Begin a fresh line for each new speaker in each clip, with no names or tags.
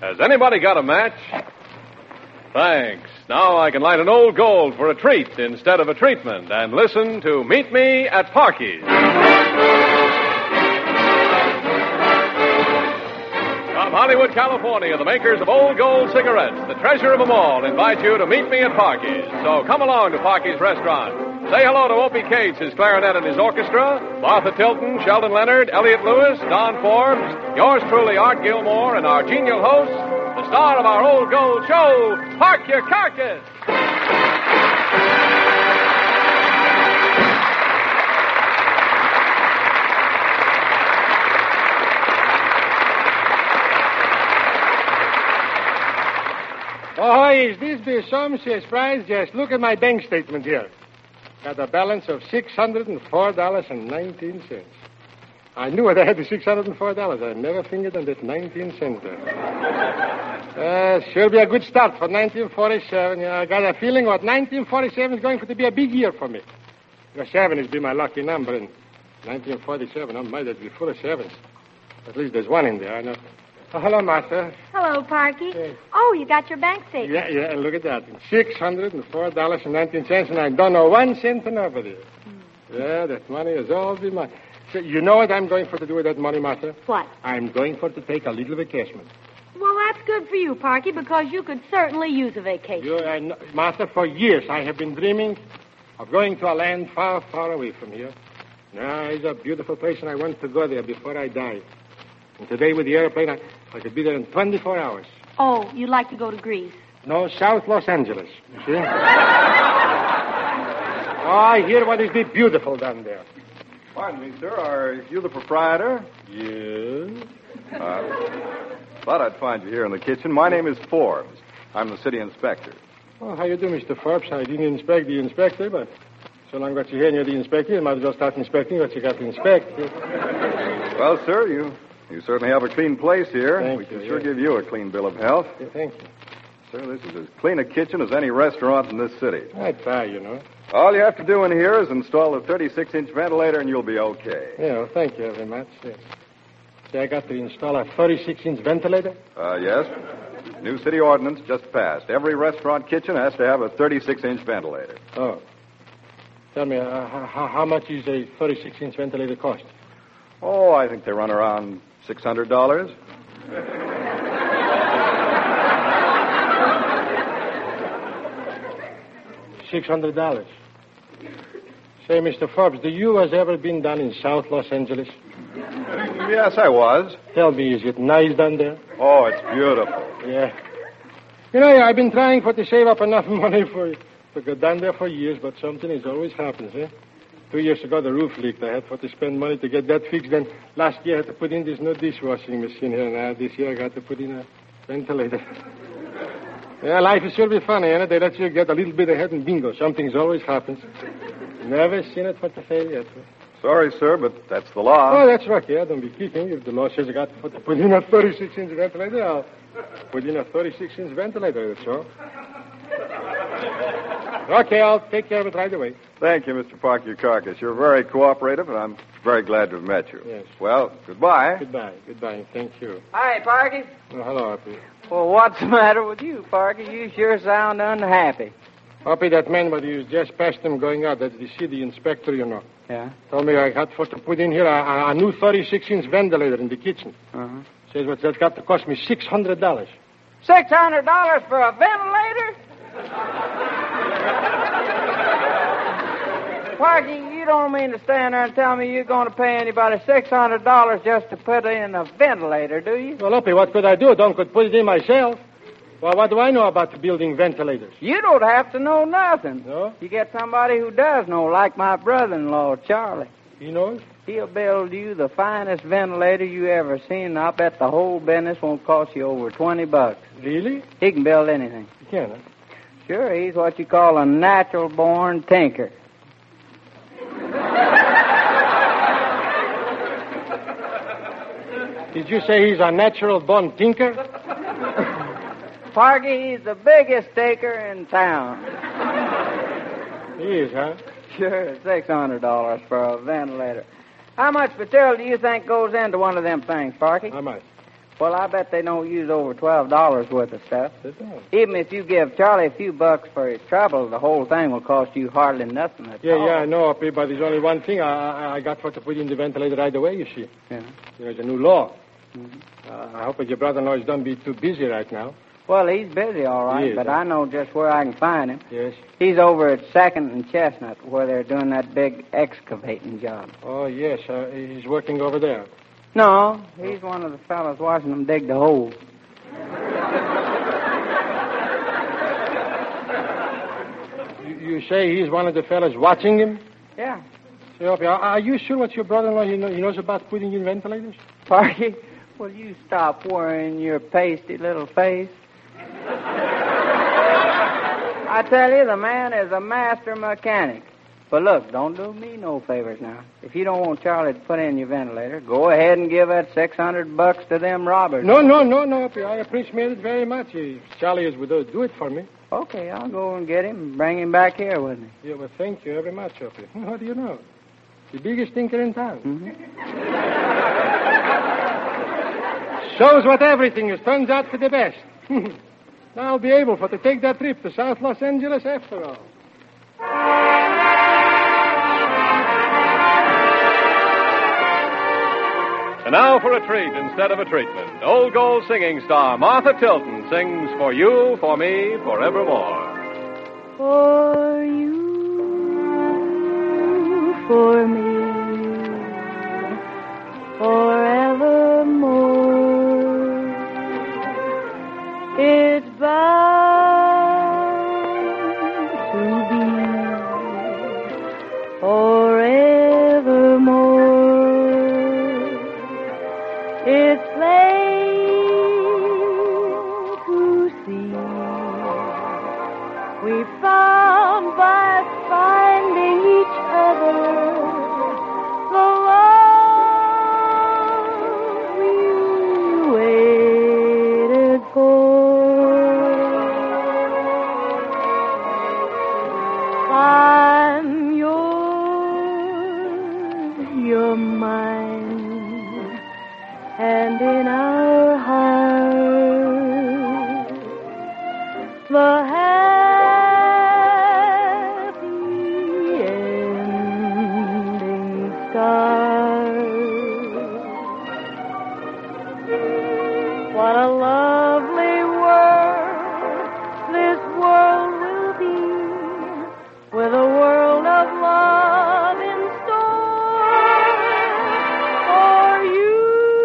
Has anybody got a match? Thanks. Now I can light an old gold for a treat instead of a treatment and listen to Meet Me at Parky's. From Hollywood, California, the makers of Old Gold cigarettes, the treasure of them all, invite you to meet me at Parky's. So come along to Parky's restaurant. Say hello to Opie Cates, his clarinet and his orchestra, Martha Tilton, Sheldon Leonard, Elliot Lewis, Don Forbes, yours truly, Art Gilmore, and our genial host, the star of our Old Gold show, Park Your Carcass.
Oh, is this be some surprise? Just look at my bank statement here. Got a balance of $604.19. I knew I had the $604. I never fingered on that 19 cents there. Sure be a good start for 1947. Yeah, I got a feeling what 1947 is going to be a big year for me. The 7 is be my lucky number, and 1947, I might be full of 7s. At least there's one in there, I know. Oh, hello, Martha.
Hello, Parky.
Yes.
Oh, you got your bank statement.
Yeah, and look at that. $604.19, and I don't know 1 cent over there. Yeah, that money is all be mine. So you know what I'm going for to do with that money, Martha?
What?
I'm going for to take a little vacation.
Well, that's good for you, Parky, because you could certainly use a vacation.
Martha, for years I have been dreaming of going to a land far, far away from here. Now, it's a beautiful place, and I want to go there before I die. And today with the airplane, I could be there in 24 hours.
Oh, you'd like to go to Greece?
No, South Los Angeles. You see? I hear what is be beautiful down there.
Pardon me, sir. Are you the proprietor?
Yes.
Thought I'd find you here in the kitchen. My name is Forbes. I'm the city inspector.
Oh, how you do, Mr. Forbes? I didn't inspect the inspector, but so long as you're here and you're the inspector, you might as well start inspecting what you got to inspect.
Well, sir, you certainly have a clean place here.
Thank
we
you,
can sure
yes.
give you a clean bill of health.
Yeah, thank you.
Sir, this is as clean a kitchen as any restaurant in this city.
I try, you know.
All you have to do in here is install a 36-inch ventilator and you'll be okay.
Yeah, well, thank you very much. Yes. See, I got to install a 36-inch ventilator?
Yes. New city ordinance just passed. Every restaurant kitchen has to have a 36-inch ventilator.
Oh. Tell me, how much is a 36-inch ventilator cost?
Oh, I think they run around $600.
$600. Say, Mr. Forbes, do you has ever been down in South Los Angeles?
Yes, I was.
Tell me, is it nice down there?
Oh, it's beautiful.
Yeah. You know, I've been trying to save up enough money to go down there for years, but something is always happens, eh? 2 years ago, the roof leaked. I had to spend money to get that fixed. Then last year, I had to put in this new dishwashing machine here. Now, this year, I got to put in a ventilator. Yeah, life is sure be funny, eh? They let you get a little bit ahead and bingo. Something's always happens. Never seen it for to fail yet.
Sorry, sir, but that's the law.
Oh, that's right, yeah. Don't be kidding. If the law says I got to put in a 36-inch ventilator, I'll put in a 36-inch ventilator, that's all. Okay, I'll take care of it right away.
Thank you, Mr. Park Your Carcass. You're very cooperative, and I'm very glad to have met you.
Yes.
Well, goodbye.
Goodbye. Thank you.
Hi, Parky.
Oh, hello, Uppy.
Well, what's the matter with you, Parky? You sure sound unhappy.
Uppy, that man, what you just passed him going out, that's the city inspector, you know.
Yeah?
Told me I had to put in here a new 36-inch ventilator in the kitchen.
Uh-huh.
Says what that's got to cost me $600.
$600 for a ventilator? Parky, you don't mean to stand there and tell me you're going to pay anybody $600 just to put in a ventilator, do you?
Well, Uppy, what could I do? Don't could put it in myself. Well, what do I know about building ventilators?
You don't have to know nothing.
No?
You get somebody who does know, like my brother-in-law, Charlie.
He knows?
He'll build you the finest ventilator you ever seen. I bet the whole business won't cost you over $20.
Really?
He can build anything.
He can, huh?
Sure, he's what you call a natural-born tinker.
Did you say he's a natural-born tinker?
Parky, he's the biggest tinker in town.
He is, huh?
Sure, $600 for a ventilator. How much material do you think goes into one of them things, Parky?
How much?
Well, I bet they don't use over $12 worth of stuff.
They don't.
Even if you give Charlie a few bucks for his trouble, the whole thing will cost you hardly nothing at all.
Yeah, I know, Opie, but there's only one thing I got for to put in the ventilator right away, you see.
Yeah.
There's a new law.
Mm-hmm.
I hope that your brother-in-law don't be too busy right now.
Well, he's busy, all right,
Yes,
but I know just where I can find him.
Yes.
He's over at 2nd and Chestnut, where they're doing that big excavating job.
Oh, yes, he's working over there.
No, he's one of the fellows watching them dig the hole.
You say he's one of the fellas watching him?
Yeah.
Say, Opie, are you sure what your brother-in-law he knows about putting in ventilators?
Parky, will you stop worrying your pasty little face? I tell you, the man is a master mechanic. But look, don't do me no favors now. If you don't want Charlie to put in your ventilator, go ahead and give that $600 to them robbers.
No, Opie. I appreciate it very much. If Charlie is with us, do it for me.
Okay, I'll go and get him and bring him back here with me.
Yeah, well, thank you very much, Opie. What do you know? The biggest thinker in town.
Mm-hmm.
Shows what everything is. Turns out for the best. Now I'll be able to take that trip to South Los Angeles after all.
And now for a treat instead of a treatment. Old Gold singing star Martha Tilton sings For You, For Me, Forevermore.
For you, for me, forevermore. It's bound to be forevermore. It's plain to see we found by finding each other the love we waited for. I'm yours, you're mine, and in our hearts the happy ending stars. What a lovely world this world will be, with a world of love in store for you,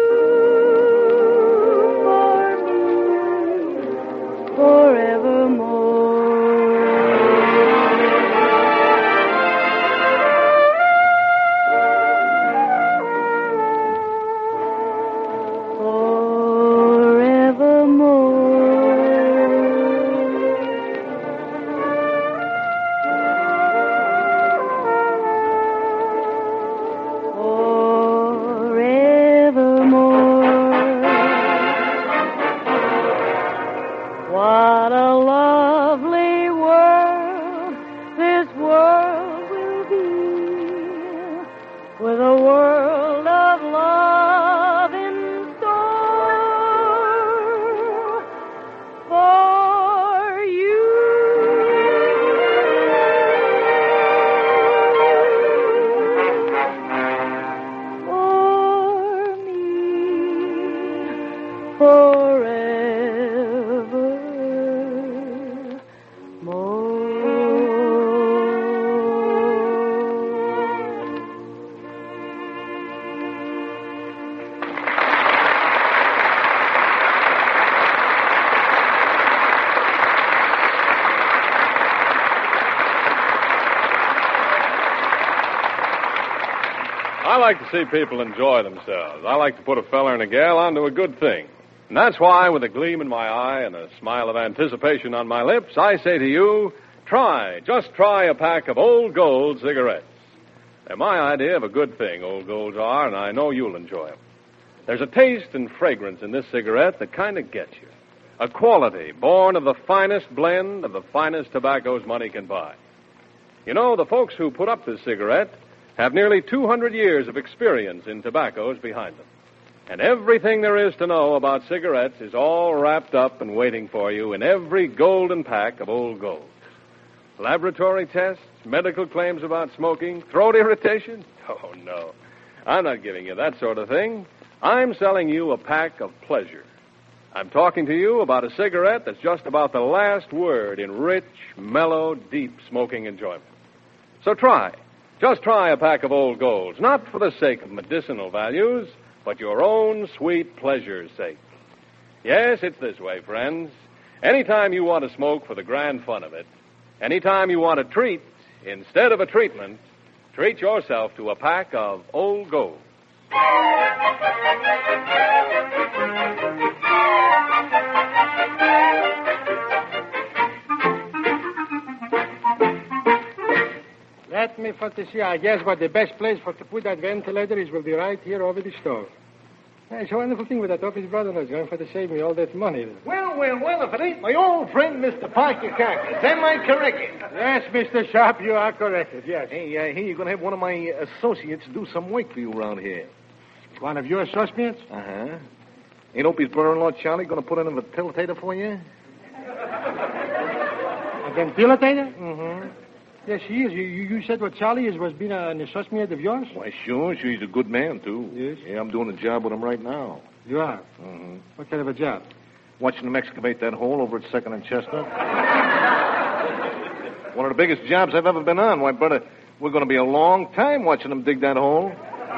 for me, forevermore. What a lovely world this world will be, with a world of love in store for you. For me, forever.
I like to see people enjoy themselves. I like to put a feller and a gal onto a good thing. And that's why, with a gleam in my eye and a smile of anticipation on my lips, I say to you, just try a pack of Old Gold cigarettes. They're my idea of a good thing, Old Golds are, and I know you'll enjoy them. There's a taste and fragrance in this cigarette that kind of gets you. A quality born of the finest blend of the finest tobaccos money can buy. You know, the folks who put up this cigarette have nearly 200 years of experience in tobaccos behind them. And everything there is to know about cigarettes is all wrapped up and waiting for you in every golden pack of Old Gold. Laboratory tests, medical claims about smoking, throat irritation? Oh, no. I'm not giving you that sort of thing. I'm selling you a pack of pleasure. I'm talking to you about a cigarette that's just about the last word in rich, mellow, deep smoking enjoyment. So just try a pack of Old Golds, not for the sake of medicinal values, but your own sweet pleasure's sake. Yes, it's this way, friends. Anytime you want to smoke for the grand fun of it, anytime you want a treat instead of a treatment, treat yourself to a pack of Old Gold.
Let me for to see. I guess what the best place for to put that ventilator is will be right here over the stove. It's a wonderful thing with that office brother that's going for to save me all that money.
Well, if it ain't my old friend, Mr. Parky Crackers. Am I correct?
Yes, Mr. Sharp, you are corrected, yes.
Hey, I hear you're going to have one of my associates do some work for you around here.
One of your associates?
Uh-huh. Ain't Opie's brother-in-law, Charlie, going to put in a ventilator for you?
A ventilator?
Mm-hmm.
Yes, he is. You said what Charlie was being an associate of yours?
Why, sure. He's a good man, too.
Yes?
Yeah, I'm doing a job with him right now.
You are?
Mm-hmm.
What kind of a job?
Watching him excavate that hole over at 2nd and Chestnut. One of the biggest jobs I've ever been on. Why, brother, we're going to be a long time watching him dig that hole.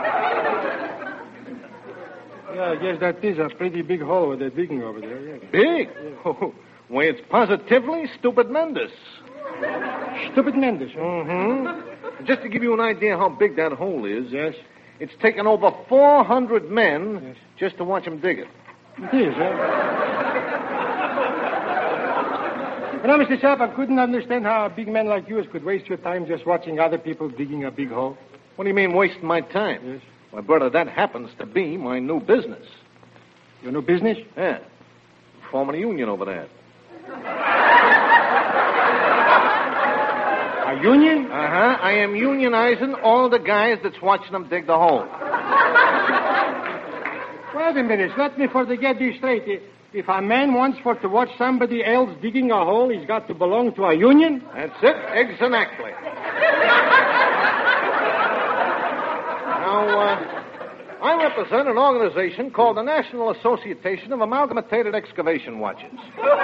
Yeah, I guess that is a pretty big hole they're digging over there, yes.
Big? Yeah. Oh, why, it's positively stupid-mendous.
Stupid-mendous, huh?
Mm-hmm. Just to give you an idea how big that hole is,
yes,
it's taken over 400 men
yes,
just to watch him dig it.
It is, huh? You know, Mr. Sharp, I couldn't understand how a big man like you could waste your time just watching other people digging a big hole.
What do you mean, wasting my time?
Yes.
Why, brother, that happens to be my new business.
Your new business?
Yeah. Forming a union over there.
A union?
Uh-huh. I am unionizing all the guys that's watching them dig the hole.
Wait a minute. Let me for to get this straight. If a man wants for to watch somebody else digging a hole, he's got to belong to a union?
That's it. Exactly. Now, I represent an organization called the National Association of Amalgamated Excavation Watchers.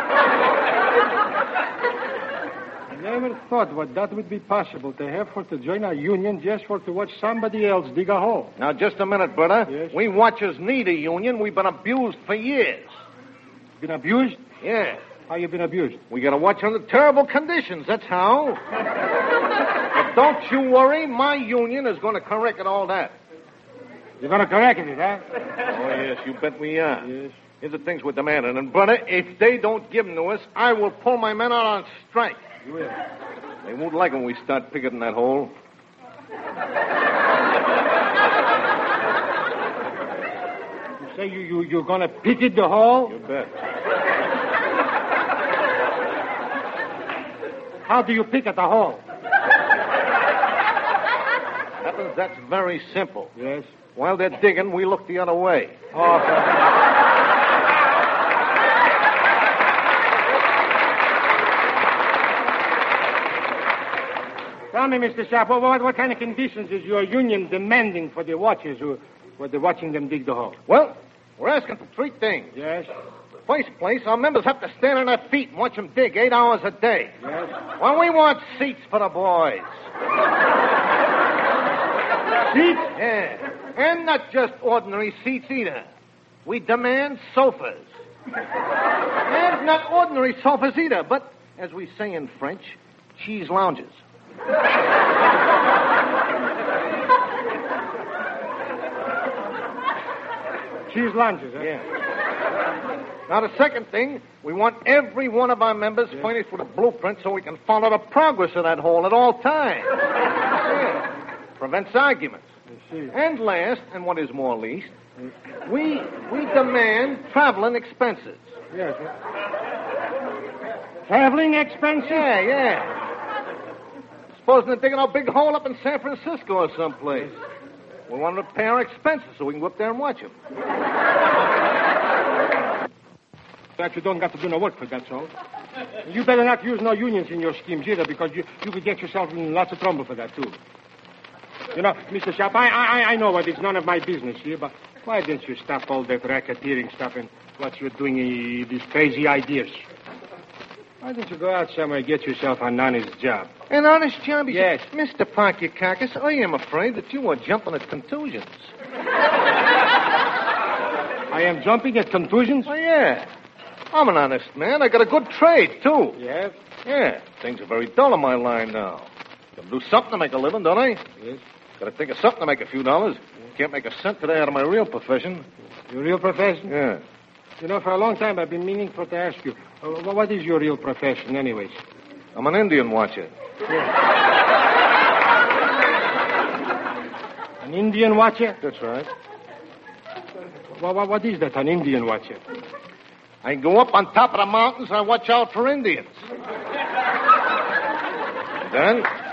I never thought what that would be possible, to have for to join a union just for to watch somebody else dig a hole.
Now, just a minute, brother.
Yes?
We watchers need a union. We've been abused for years.
Been abused?
Yeah.
How you been abused?
We got to watch under terrible conditions, that's how. But don't you worry, my union is going to correct all that.
You're going to correct it, huh?
Oh, yes, you bet we are.
Yes.
Here's the things we're demanding. And, brother, if they don't give them to us, I will pull my men out on strike.
You will.
They won't like when we start picketing that hole.
You say you're going to picket the hole?
You bet.
How do you picket the hole?
That's very simple.
Yes.
While they're digging, we look the other way.
Oh, tell me, Mr. Sharp, what kind of conditions is your union demanding for the watchers who are watching them dig the hole?
Well, we're asking for three things.
Yes.
First place, our members have to stand on their feet and watch them dig 8 hours a day.
Yes.
Well, we want seats for the boys.
Seats?
Yeah. And not just ordinary seats either. We demand sofas. And not ordinary sofas either, but, as we say in French, cheese lounges.
Cheese lounges, huh?
Yeah. Now, the second thing, we want every one of our members furnished with a blueprint so we can follow the progress of that hole at all times. Yeah. Prevents arguments.
I see.
And last, and what is more least, we demand traveling expenses.
Yes. Traveling expenses?
Yeah. Supposing they're digging a big hole up in San Francisco or someplace. We want to pay our expenses so we can go up there and watch him.
That you don't got to do no work for that, so. You better not use no unions in your schemes either, because you could get yourself in lots of trouble for that, too. You know, Mr. Sharp, I know what it's none of my business here, but why didn't you stop all that racketeering stuff and what you're doing, these crazy ideas? Why don't you go out somewhere and get yourself an honest job?
An honest job?
Yes.
Mr. Parky Carcass, I am afraid that you are jumping at contusions.
I am jumping at contusions?
Oh, yeah. I'm an honest man. I got a good trade, too.
Yes?
Yeah. Things are very dull in my line now. Gotta do something to make a living, don't I?
Yes.
Gotta think of something to make a few dollars. Can't make a cent today out of my real profession.
Your real profession?
Yeah.
You know, for a long time I've been meaning to ask you, what is your real profession, anyways?
I'm an Indian watcher.
An Indian watcher?
That's right.
What is that, an Indian watcher?
I go up on top of the mountains and I watch out for Indians. Then